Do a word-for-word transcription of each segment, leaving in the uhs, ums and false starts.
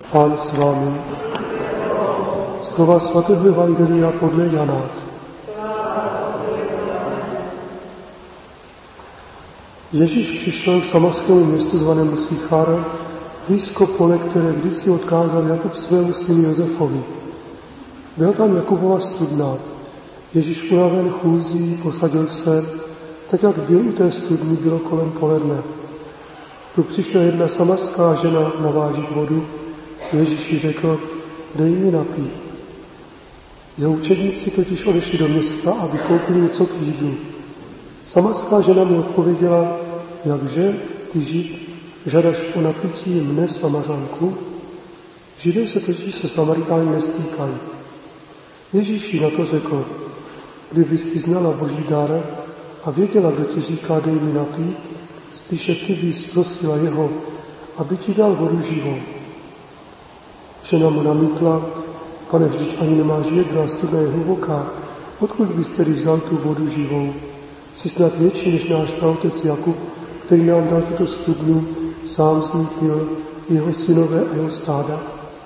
Pán s vámi. Slova svatého Evangelia podle Jana. Ježíš přišel k samarskému městu zvanému Sychar, blízko pole, které kdysi odkázal Jakub svému synu Josefovi. Byl tam Jakubova studna. Ježíš unaven chůzí posadil se, tak jak byl u té studny, bylo kolem poledne. Tu přišla jedna samarská žena navážit vodu. Ježíš řekl, dej mi napít. Jeho učedníci totiž odešli do města, aby koupili něco k jídlu. Samarská žena mu odpověděla, jakže ty Žid žádáš o napití mne Samařanku? Židé se totiž se Samaritány nestýkají. Ježíš jí na to řekl, kdybys ty znala Boží dar a věděla, kdo ti říká, dej mi napít, spíše ty bys prosila jeho, aby ti dal vodu živou. Žena mu namítla, pane, vždyť ani nemáš jedra, studna je hluboká, odkud bys tedy vzal tu vodu živou? Jsi snad větší než náš otec Jakub, který nám dal tuto studnu, sám z ní pil, jeho synové a jeho stáda?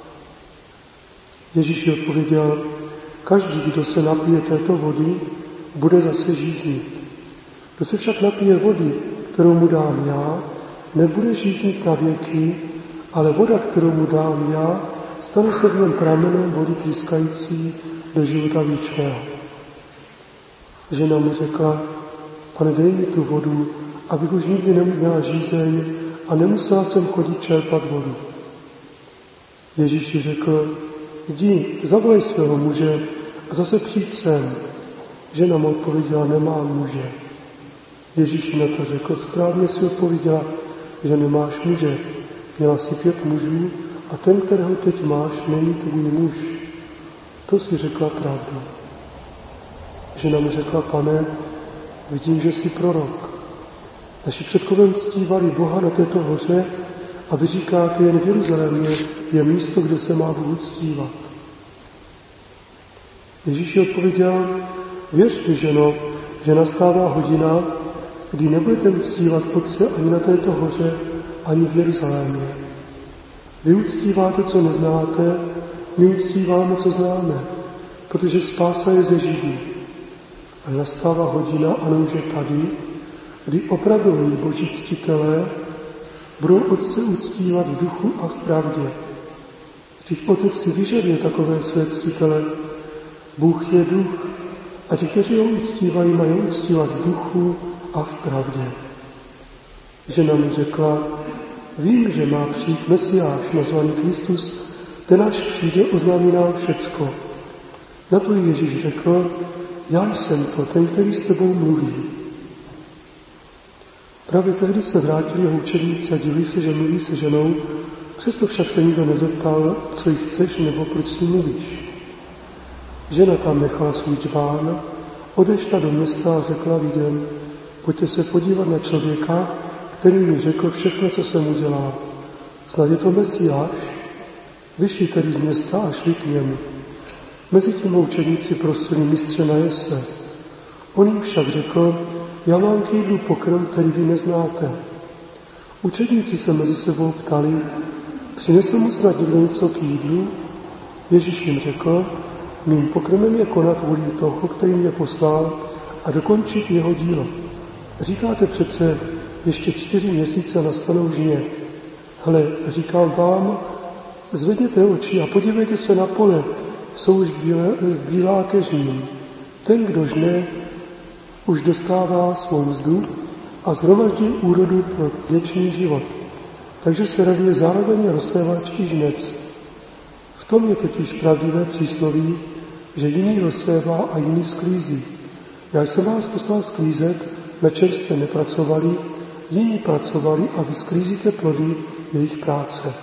Ježíš jí odpověděl, každý, kdo se napije této vody, bude zase žíznit. Kdo se však napije vody, kterou mu dám já, nebude žíznit na věky, ale voda, kterou mu dám já, stane se v něm pramenem vody třískající do života věčného. Žena mu řekla, pane, dej mi tu vodu, abych už nikdy neměla žízeň a nemusela jsem chodit čerpat vodu. Ježíš jí řekl, jdi, zavolej svého muže a zase přijď sem. Žena mu odpověděla, nemám muže. Ježíš jí na to řekl, správně si odpověděla, že nemáš muže. Měla si pět mužů a ten, kterého teď máš, není tvůj muž. To si řekla pravdu. Žena mu řekla, pane, vidím, že jsi prorok. Naši předkové uctívali Boha na této hoře a vy říkáte, jen v Jeruzalémě je místo, kde se má Bůh uctívat. Ježíš jí odpověděl, věř mi, ženo, že nastává hodina, kdy nebudete uctívat Otce ani na této hoře, ani v Jeruzalémě. Vy uctíváte, co neznáte, my uctíváme, co známe, protože spása je ze Židů. A nastává hodina, a už je tady, kdy opravdoví boží ctitelé budou Otce uctívat v duchu a v pravdě. Vždyť Otec si vyžaduje takové své ctitele. Bůh je duch a ti, kteří ho uctívají, mají uctívat v duchu a v pravdě. Žena mi řekla, vím, že má přijít Mesiáš, nazvaný Kristus, ten až přijde, oznámí nám všecko. Na to Ježíš řekl, já jsem to, ten, který s tebou mluví. Právě tehdy se vrátili jeho učedníci a divili se, že mluví se ženou, přesto však se nikdo nezeptal, co jí chceš nebo proč s ní mluvíš. Žena tam nechala svůj džbán, odešla do města a řekla lidem, pojďte se podívat na člověka, který mi řekl všechno, co jsem udělal. Snad je to Mesiáš? Vyšli tedy z města a šli k němu. Mezitím učedníci prosili mistře najet se. On jim však řekl, já mám k jídlu pokrm, který vy neznáte. Učedníci se mezi sebou ptali, přinesl mu snad někdo něco k jídlu? Ježíš jim řekl, mým pokrmem je konat vůli toho, který mě poslal, a dokončit jeho dílo. Říkáte přece, ještě čtyři měsíce nastanou žně. Hle, říkám vám, zvedněte oči a podívejte se na pole, jsou už bílé, bílá ke žním. Ten, kdo žne, už dostává svou mzdu a shromaždí úrodu pro věčný život. Takže se raduje zároveň rozsévač i žnec. V tom je totiž pravdivé přísloví, že jiný rozsévá a jiný sklízí. Já jsem vás poslal sklízet, na čem jste nepracovali, jiní pracovali a vy sklízíte plody jejich práce.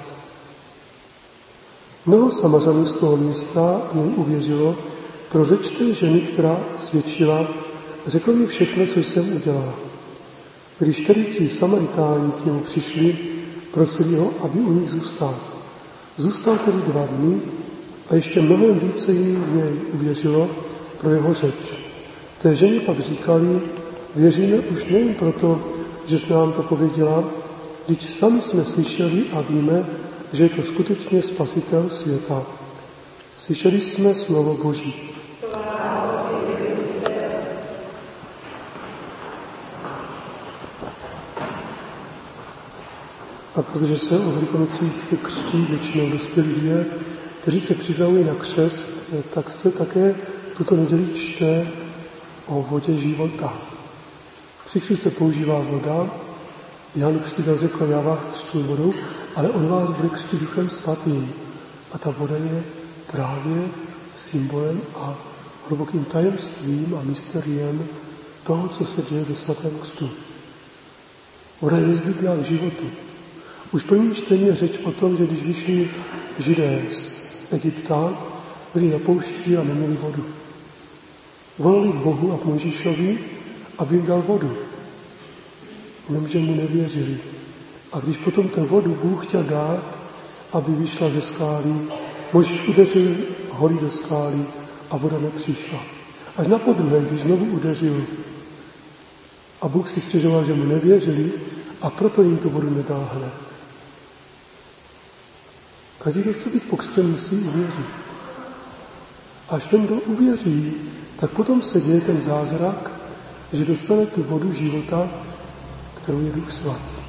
Mnoho Samařanů z toho města něj uvěřilo, pro řeč té ženy, která svědčila, řekl mi všechno, co jsem udělala. Když tedy ti Samaritáni k němu přišli, prosili ho, aby u nich zůstal. Zůstal tedy dva dny a ještě mnohem více jim v něj uvěřilo pro jeho řeč. Té ženě pak říkali, věříme už nejen proto, že jsi nám to pověděla, když sami jsme slyšeli a víme, že je to skutečně spasitel světa. Slyšeli jsme slovo Boží. A protože se o Velikonocích křtí většinou dospělí lidé, kteří se připravují na křest, tak se také tuto neděli čte o vodě života. Při křtu se používá voda. Jan Křtitel řekl, já vás křtím vodou, ale on vás bude křtít Duchem Svatým. A ta voda je právě symbolem a hlubokým tajemstvím a mysteriem toho, co se děje ve svatém křtu. Voda je nezbytná k životu. Už v prvním čtení je řeč o tom, že když vyšli Židé z Egypta, byli na poušti a neměli vodu. Volali k Bohu a k Mojžíšovi, aby jim dal vodu. Jenomže mu nevěřili. A když potom ten vodu Bůh chtěl dát, aby vyšla ze skály, Mojžíš udeřil hory do skály a voda nepřišla. Až na podruhé, když znovu udeřil a Bůh si stěžoval, že mu nevěřili a proto jim tu vodu nedal hned. Každý, kdo chce být pokřtěn, musí uvěřit. Až ten, kdo uvěří, tak potom se děje ten zázrak, že dostane tu vodu života, kterou je Duch Svatý.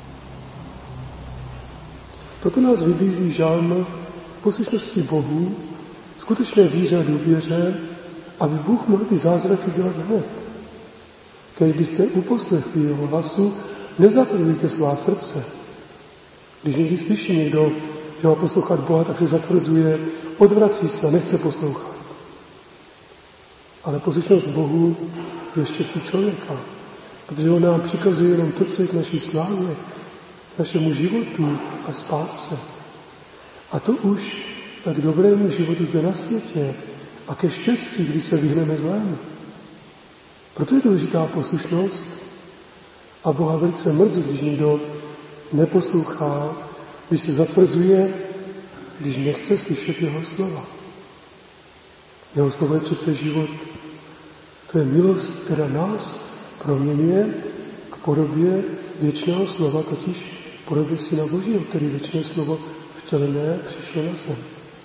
Proto nás vybízí žalm v poslušnosti Bohu, skutečné víře a důvěře, aby Bůh mohl ty zázraky dělat hned. Když byste uposlechli jeho hlasu, nezatvrzujte svá srdce. Když někdy slyší někdo, že má poslouchat Boha, tak se zatvrzuje, odvrací se a nechce poslouchat. Ale poslušnost Bohu je štěstí člověka, protože on nám přikazuje jenom to, co je k naší slávě, k našemu životu a spásce. A to už k dobrému životu zde na světě a ke štěstí, když se vyhneme zlému. Proto je důležitá poslušnost a Boha velice mrzí, když někdo neposlouchá, když se zatvrzuje, když nechce slyšet jeho slova. Jeho slovo je přece život. To je milost, která nás proměňuje k podobě věčného slova, totiž k podobě Syna Božího, který věčné slovo vtělené přišlo na zem.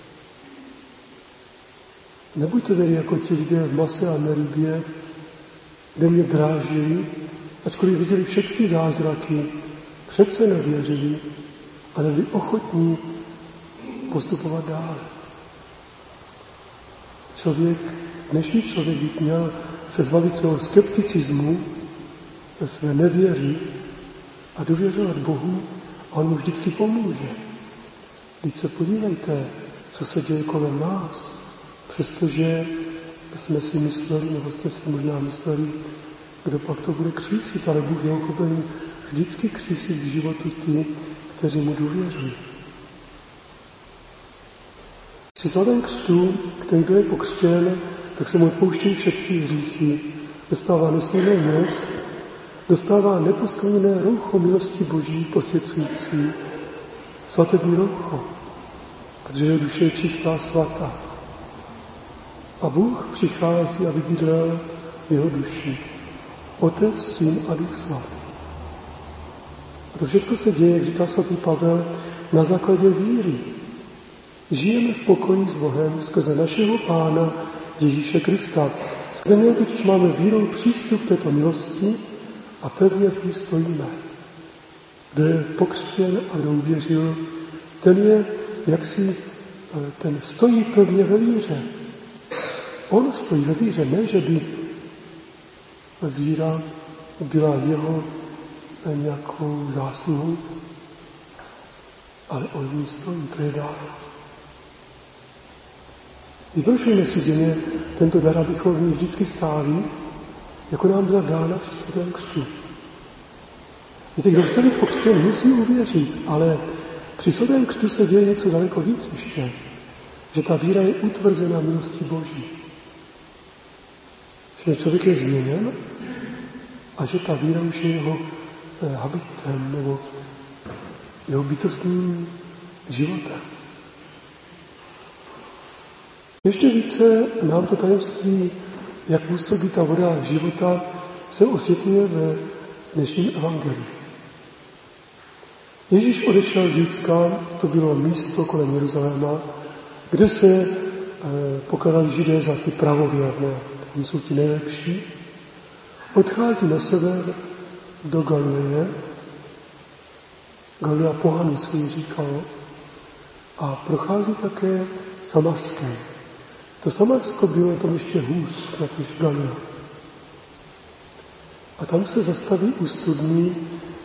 Nebuďte tedy jako ti lidé v Mase a Meribě, kde mě drážili, ačkoliv viděli všechny zázraky, přece nevěřili, ale byli ochotní postupovat dál. Člověk, dnešní člověk by měl se zbavit svého skepticismu, své nevěry a důvěřovat Bohu a on mu vždycky pomůže. Když se podívejte, co se děje kolem nás, přestože jsme si mysleli, nebo jste si možná mysleli, kdo pak to bude křísit, ale Bůh je ochoten vždycky křísit v životu ty, kteří mu důvěřují. Při svatém křtu, který byl pokřtěn, tak se mu odpouštějí všechny hříchy, dostává nesmírnou moc, dostává neposkvrněné roucho milosti Boží posvěcující, svatební roucho, protože jeho duše je čistá svatá. A Bůh přichází a vybydlel v jeho duši. Otec, Syn a Duch Svatý. A to všechno se děje, jak říká svatý Pavel, na základě víry. Žijeme v pokoji s Bohem skrze našeho Pána Ježíše Krista. Skrze něho totiž máme vírou přístup k této milosti a pevně v ní stojíme. Kdo je pokřtěn a kdo uvěřil, ten je, jak si, ten stojí pevně ve víře. On stojí ve víře, ne, že by víra byla jeho nějakou zásluhou, ale on v ní stojí, to je dár. Vyprošujeme si denně tento dar, abychom v ní vždycky stáli, jako nám byla dána při svatém křtu. Víte, kdo chce být pokřtěn, musí uvěřit, ale při svatém křtu se děje něco daleko víc ještě, že ta víra je utvrzena milostí Boží. Že člověk je změněn a že ta víra už je jeho eh, habitem nebo jeho bytostným životem. Ještě více nám to tajemství, jak působí ta voda života, se osvětluje ve dnešním evangeliu. Ježíš odešel z Judska, to bylo místo kolem Jeruzaléma, kde se e, pokladali Židé za ty pravověrné, oni jsou ti nejlepší. Odchází na sever do Galileje, Galilea pohanů se jí říkalo, a prochází také Samaskem. To Samasko bylo tam ještě hůř, než Galilea. A tam se zastaví u studní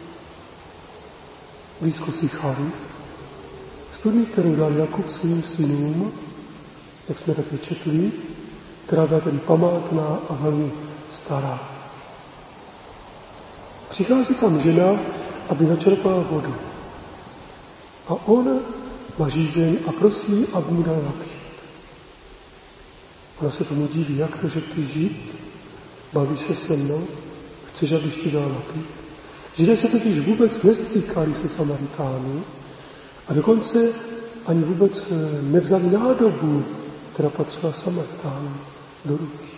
blízko Sichary, studní, kterou dal Jakub svým synům, jak jsme také četli, která byla tedy památná a velmi stará. Přichází tam žena, aby načerpala vodu. A on má žízeň a prosí, aby mu dal napít. Ona se tomu diví, jak to, že ty žít, baví se se mnou, chceš, abych ti dal napít. Židé se totiž vůbec nestýkali se Samaritánů a dokonce ani vůbec nevzali nádobu, která patřila Samaritánům, do ruky.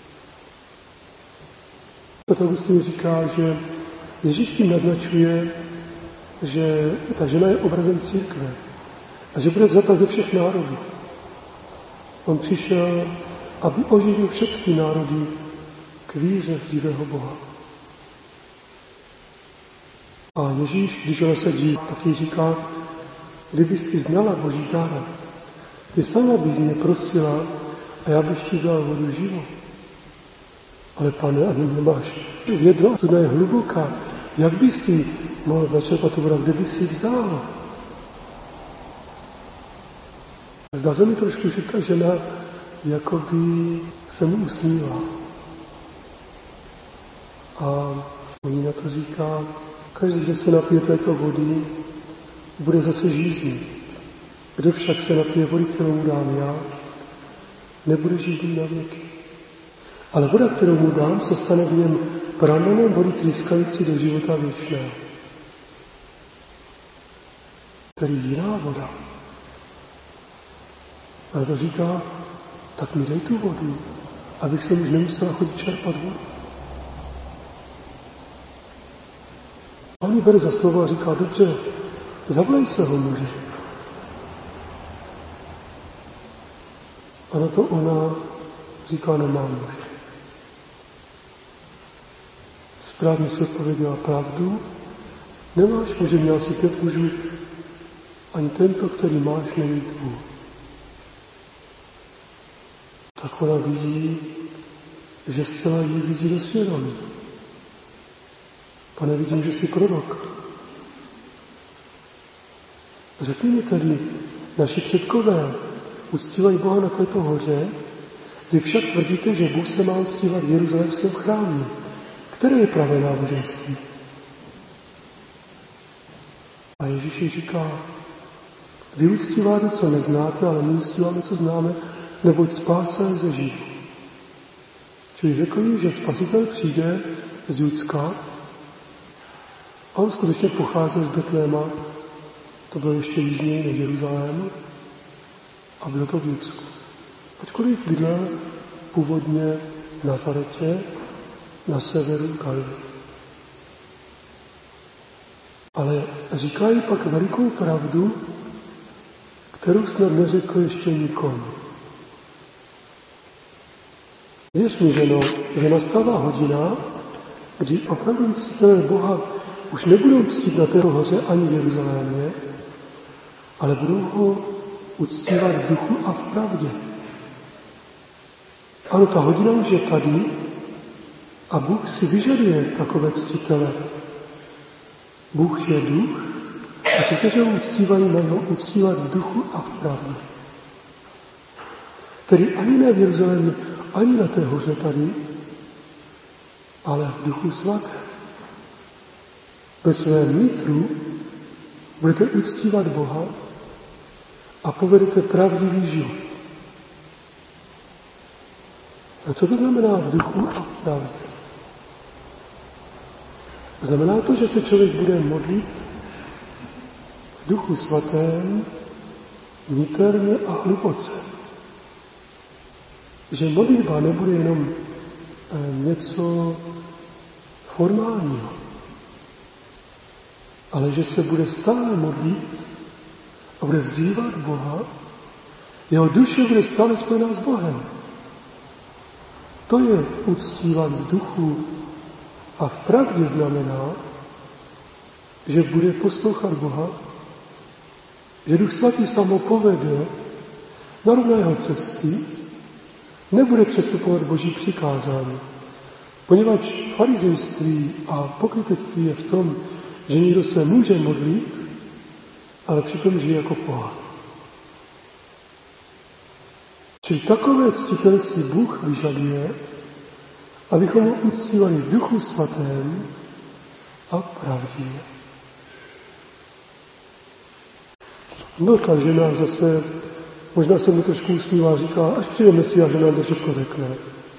Proto Augustin říká, že Ježíš tím naznačuje, že ta žena je obrazem církve a že bude vzata ze všech národů. On přišel, aby oživil všechny národy k víře v živého Boha. A Ježíš, když ona sedí, tak jí říká, kdybys ty znala Boží dára, ty sama bys mě prosila a já bych ti dal vodu živou. Ale pane, ani nemáš vědro, to je hluboká. Jak by si mohl načerpat tu vodu, kde by si vzal? Zdá se mi trošku, že ta žena jakoby se mu usmívá. A oni na to říká, každý, kdo se napije této vody, bude zase žíznit. Kdo však se napije vody, kterou mu dám já, nebude žíznit na věky. Ale voda, kterou mu dám, se stane v něm pramenem vody trýskající do života věčného. Tedy jiná voda. A to říká, tak mi dej tu vodu, abych se už nemusela chodit čerpat vodu. A on ji bere za slovo a říká, dobře, zavolej se ho muži. A na to ona říká, nemám muže. Správně si odpověděla pravdu, nemáš muže, měl si pět mužů, ani tento, který máš, není tvůj. Tak ona vidí, že zcela jí vidí do svědomí. Pane, vidím, že jsi prorok. Řekni mi tedy, naši předkové uctívají Boha na této hoře, vy však tvrdíte, že Bůh se má uctívat v jeruzalémském chrámě. Které je pravé náboženství? A Ježíš jí říká, vy uctíváte, co neznáte, ale my uctíváme, co známe, neboť spása je ze Židů. Čili řekl jí, že Spasitel přijde z Judska a on skutečně pocházel z Betléma, to bylo ještě jižněji než Jeruzalém, a bylo to v Judsku. Ačkoliv bydlel původně v Nazaretě, na severu Galileje. Ale říká jí pak velikou pravdu, kterou snad neřekl ještě nikomu. Věř mi, ženo, že nastává hodina, kdy opravdu ctitelé Boha už nebudou ctít na této hoře ani v Jeruzalémě, ale budou ho uctívat v duchu a v pravdě. Ano, ta hodina už je tady a Bůh si vyžaduje takové ctitele. Bůh je duch a ti, kteří ho uctívají, mají ho uctívat v duchu a v pravdě. Tedy ani ne v Jeruzalémě, ani na té hoře tady, ale v duchu svatém. Ve svém nitru budete uctívat Boha a povedete pravdivý život. A co to znamená v duchu a v pravdě? Znamená to, že se člověk bude modlit v duchu svatém, niterně a hluboce. Že modlitba nebude jenom něco formálního, ale že se bude stále modlit a bude vzývat Boha, jeho duše bude stále spojená s Bohem. To je uctívání v duchu a v pravdě znamená, že bude poslouchat Boha, že Duch Svatý samo povede, narovná jeho cesty, nebude přestupovat Boží přikázání. Poněvadž farizejství a pokrytectví je v tom, že někdo se může modlit, ale přitom žije jako pohán. Čili takové ctitelství Bůh vyžaduje, abychom ho uctívali v Duchu Svatém a pravdě. Velká žena zase, možná se mu trošku usmívá, říká, až přijde Mesiáš, že nám to všechno řekne.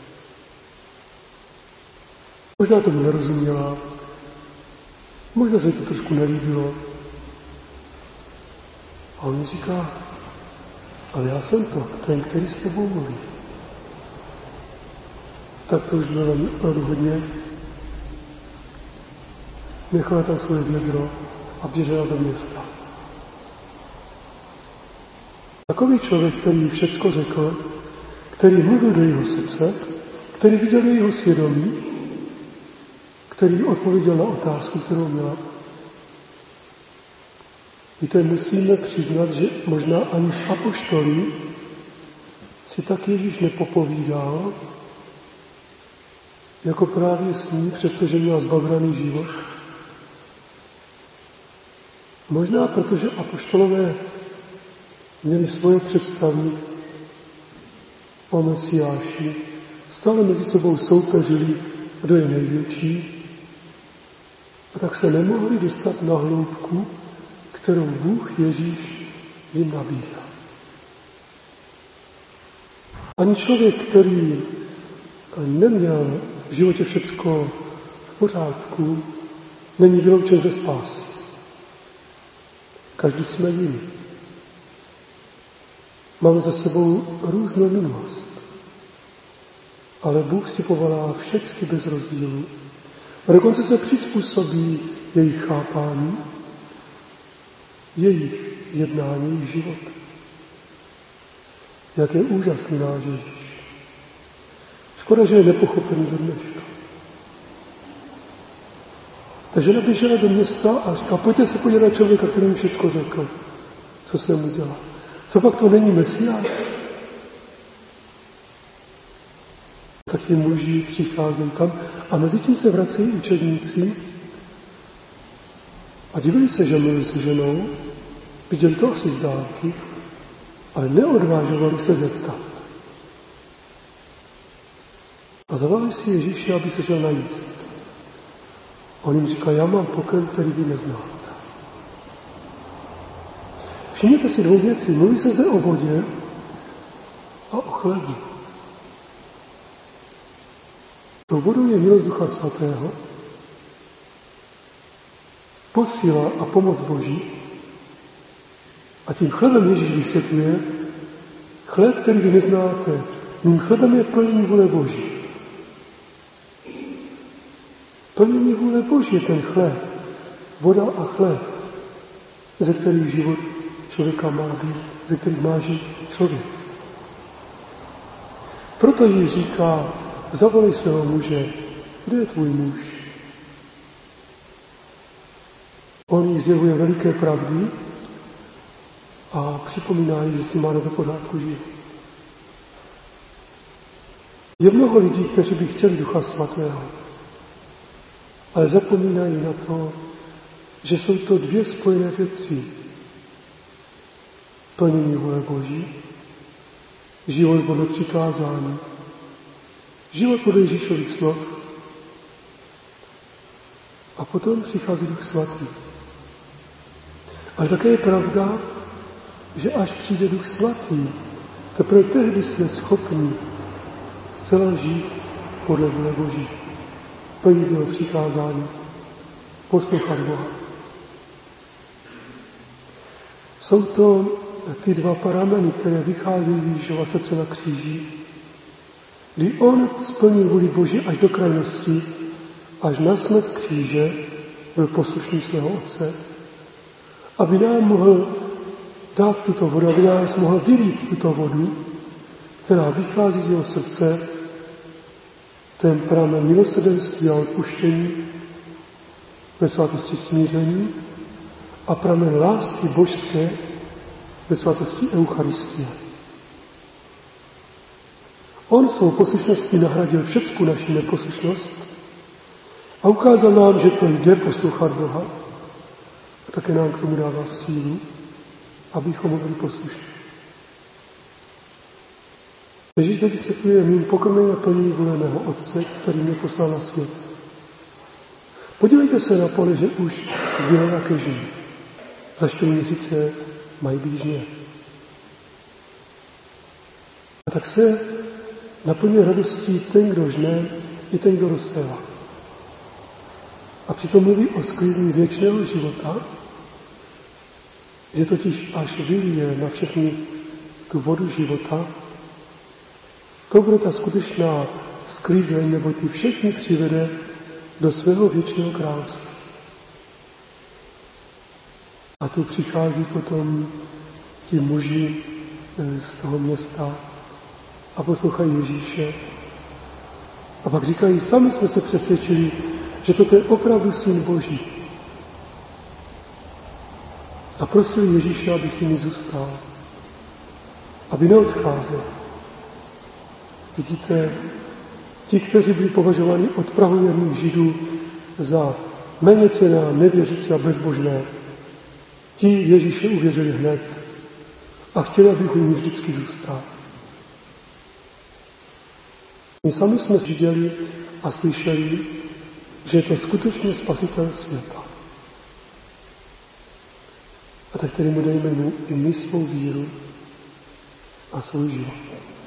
Možná tomu nerozuměla, možná se to trošku nelíbilo. A on říká, ale já jsem to, ten, který s tebou mluví. Tak to už bylo opravdu hodně. Nechala tam svoje vědro a běžela do města. Takový člověk, který všecko řekl, který mluvil do jeho srdce, který viděl do jeho svědomí, který odpověděl na otázku, kterou měla. Víte, musíme přiznat, že možná ani z apoštolí si tak Ježíš nepopovídal, jako právě s ní, přestože měla zbavraný život. Možná protože apoštolové měli svoje představy o Mesiáši, stále mezi sebou soupeřili, kdo je největší, a tak se nemohli dostat na hloubku, kterou Bůh Ježíš jim nabízá. Ani člověk, který neměl v životě všecko v pořádku, není vyloučen ze spásy. Každý jsme jiný. Máme za sebou různou minulost, ale Bůh si povolá všechny bez rozdílu a dokonce se přizpůsobí jejich chápání, jejich jednání, jejich život. Jak je úžasný náš Ježíš. Škoda, že je nepochopený do dneška. Ta žena běžela do města a říká, pojďte se podívat na člověka, který mi všechno řekl, co se mu dělá. Co pak to není Mesiáš? Taky muži přicházejí tam a mezi tím se vracejí učedníci a divili se, že mluví se ženou, viděli to asi z dálky, ale neodvážovali se zeptat. A zavolali si Ježíše, aby se šel najíst. On jim říká, já mám pokrm, který vy neznáte. Všimněte si dvou věcí. Mluví se zde o vodě a o chlebu. Tou vodou je milost Ducha Svatého, posíla a pomoc Boží. A tím chlebem Ježíš vysvětluje, chleb, který vy neznáte, mým chlebem je plnění vůle Boží. Plnění vůle Boží je ten chléb, voda a chléb, ze kterých život člověka má být, ze kterých má žít člověk. Proto jí říká, zavolej svého muže, kde je tvůj muž? On jí zjevuje veliké pravdy a připomíná jí, že si má na to pořádku žít. Je mnoho lidí, kteří by chtěli Ducha Svatého, ale zapomínají na to, že jsou to dvě spojené věci. Plnění vůle Boží, život podle přikázání, život podle Ježíšových slov a potom přichází Duch Svatý. Ale také je pravda, že až přijde Duch Svatý, teprve tehdy jsme schopni zcela žít podle vůle Boží. Plnit jeho přikázání, poslouchat Boha. Jsou to ty dva parameny, které vycházejí z Ježíšova srdce na kříži, kdy on splnil vůli Boží až do krajnosti, až na smrt kříže byl poslušný svého Otce aby nám mohl dát tuto vodu, aby nás mohl vylít tuto vodu, která vychází z jeho srdce, ten pramen milosrdenství a odpuštění ve svatosti smíření a pramen lásky božské ve svatosti Eucharistie. On svou poslušností nahradil všecku naši neposlušnost a ukázal nám, že to jde poslouchat Boha a také nám k tomu dává sílu, abychom byli poslušní. Ježíš to vysvětluje mým pokrmem a plnění vůle mého Otce, který mě poslal na svět. Podívejte se na pole, že už zbylo jaké živí. Za čtyři měsíce mají být žně. A tak se naplňuje radostí ten, kdo žne, i ten, kdo rozsévá. A přitom mluví o sklizní věčného života, že totiž až vylije na všechny tu vodu života, to bude ta skutečná sklizeň, nebo ty všechny přivede do svého věčného království. A tu přichází potom ti muži z toho města a poslouchají Ježíše. A pak říkají, sami jsme se přesvědčili, že toto je opravdu Syn Boží. A prosili Ježíše, aby s nimi zůstal, aby neodcházel. Vidíte, ti, kteří byli považováni od prahověrných Židů za méněcenné, nevěřící a bezbožné, ti Ježíše uvěřili hned a chtěli, aby u nich vždycky zůstal. My sami jsme viděli a slyšeli, že je to skutečně spasitel světa. A tak tedy mu dejme mu i my svou víru a svůj život.